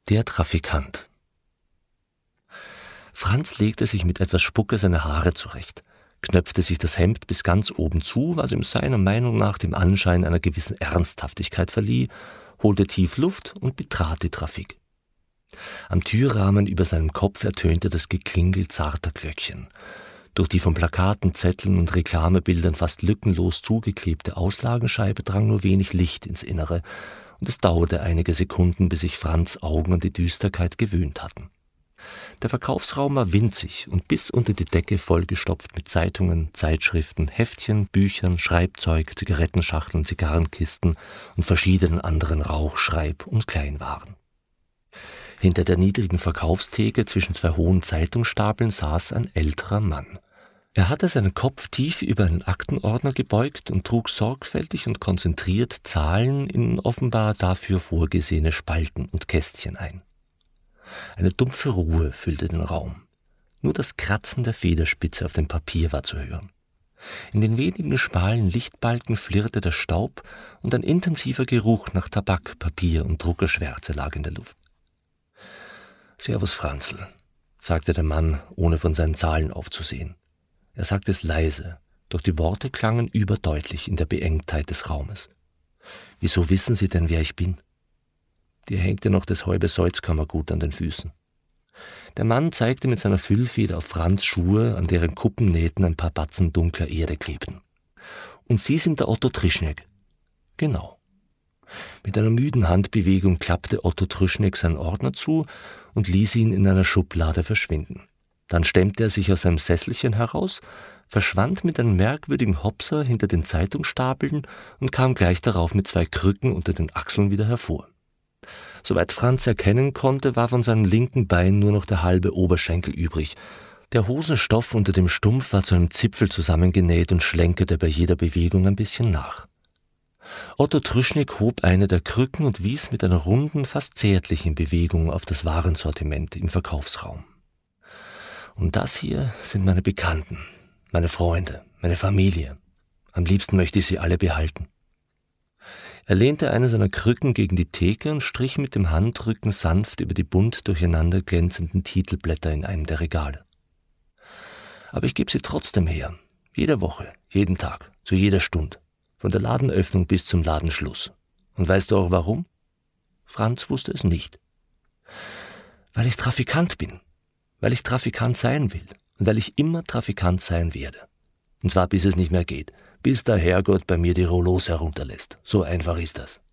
Der Trafikant. Franz legte sich mit etwas Spucke seine Haare zurecht, knöpfte sich das Hemd bis ganz oben zu, was ihm seiner Meinung nach dem Anschein einer gewissen Ernsthaftigkeit verlieh, holte tief Luft und betrat die Trafik. Am Türrahmen über seinem Kopf ertönte das Geklingel zarter Glöckchen. Durch die von Plakaten, Zetteln und Reklamebildern fast lückenlos zugeklebte Auslagenscheibe drang nur wenig Licht ins Innere, und es dauerte einige Sekunden, bis sich Franz' Augen an die Düsterkeit gewöhnt hatten. Der Verkaufsraum war winzig und bis unter die Decke vollgestopft mit Zeitungen, Zeitschriften, Heftchen, Büchern, Schreibzeug, Zigarettenschachteln, Zigarrenkisten und verschiedenen anderen Rauch-, Schreib- und Kleinwaren. Hinter der niedrigen Verkaufstheke zwischen zwei hohen Zeitungsstapeln saß ein älterer Mann. Er hatte seinen Kopf tief über einen Aktenordner gebeugt und trug sorgfältig und konzentriert Zahlen in offenbar dafür vorgesehene Spalten und Kästchen ein. Eine dumpfe Ruhe füllte den Raum. Nur das Kratzen der Federspitze auf dem Papier war zu hören. In den wenigen schmalen Lichtbalken flirrte der Staub und ein intensiver Geruch nach Tabak, Papier und Druckerschwärze lag in der Luft. »Servus, Franzl«, sagte der Mann, ohne von seinen Zahlen aufzusehen. Er sagte es leise, doch die Worte klangen überdeutlich in der Beengtheit des Raumes. »Wieso wissen Sie denn, wer ich bin?« Dir hängt ja noch das halbe Salzkammergut an den Füßen. Der Mann zeigte mit seiner Füllfeder auf Franz' Schuhe, an deren Kuppennähten ein paar Batzen dunkler Erde klebten. »Und Sie sind der Otto Trischneck?« »Genau.« Mit einer müden Handbewegung klappte Otto Trischneck seinen Ordner zu und ließ ihn in einer Schublade verschwinden. Dann stemmte er sich aus seinem Sesselchen heraus, verschwand mit einem merkwürdigen Hopser hinter den Zeitungsstapeln und kam gleich darauf mit 2 Krücken unter den Achseln wieder hervor. Soweit Franz erkennen konnte, war von seinem linken Bein nur noch der halbe Oberschenkel übrig. Der Hosenstoff unter dem Stumpf war zu einem Zipfel zusammengenäht und schlenkerte bei jeder Bewegung ein bisschen nach. Otto Trischneck hob eine der Krücken und wies mit einer runden, fast zärtlichen Bewegung auf das Warensortiment im Verkaufsraum. »Und das hier sind meine Bekannten, meine Freunde, meine Familie. Am liebsten möchte ich sie alle behalten.« Er lehnte eine seiner Krücken gegen die Theke und strich mit dem Handrücken sanft über die bunt durcheinander glänzenden Titelblätter in einem der Regale. »Aber ich gebe sie trotzdem her, jede Woche, jeden Tag, zu jeder Stunde, von der Ladenöffnung bis zum Ladenschluss. Und weißt du auch warum?« Franz wusste es nicht. »Weil ich Trafikant bin, weil ich Trafikant sein will und weil ich immer Trafikant sein werde. Und zwar bis es nicht mehr geht, bis der Herrgott bei mir die Rollos herunterlässt. So einfach ist das.«